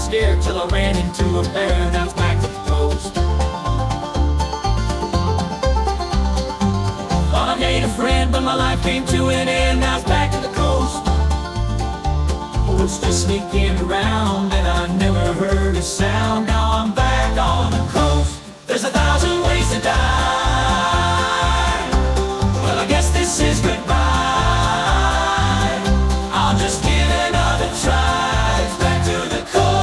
scared till I ran into a bear, and now it's back to the coast. Thought I made a friend, but my life came to an end. Now it's back to the coast. Was just sneaking around, and I never heard a sound. Now I'm back on the coast. There's 1,000 ways to die. Well, I guess this is goodbye. I'll just give another try. It's back to the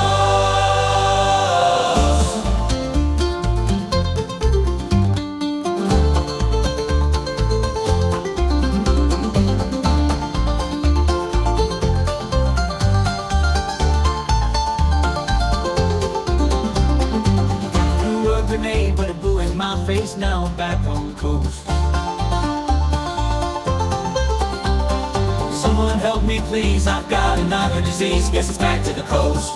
grenade, but it blew in my face. Now I'm back on the coast. Someone help me please, I've got another disease. Guess it's back to the coast.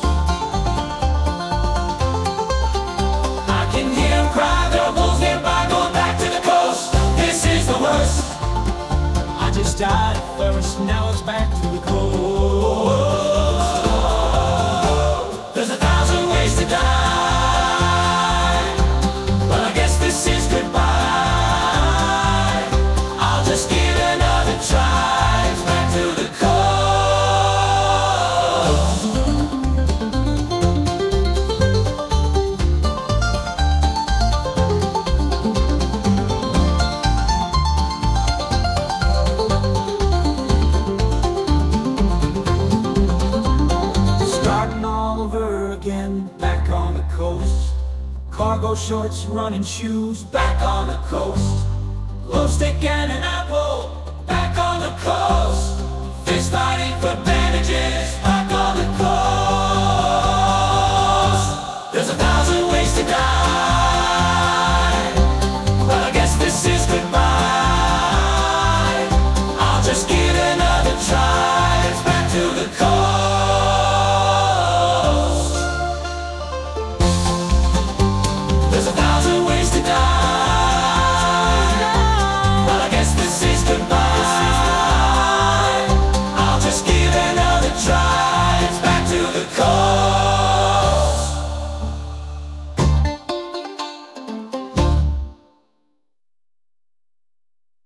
I can hear them cry, there are bulls nearby, going back to the coast. This is the worst. I just died of thirst, now it's back to the coast. There's 1,000 ways to die. This is goodbye. I'll just give another try. It's back to the coast. Starting all over again, back on the coast. Cargo shorts, running shoes, back on the coast. Glow stick and an apple, back on the coast. Fist fighting for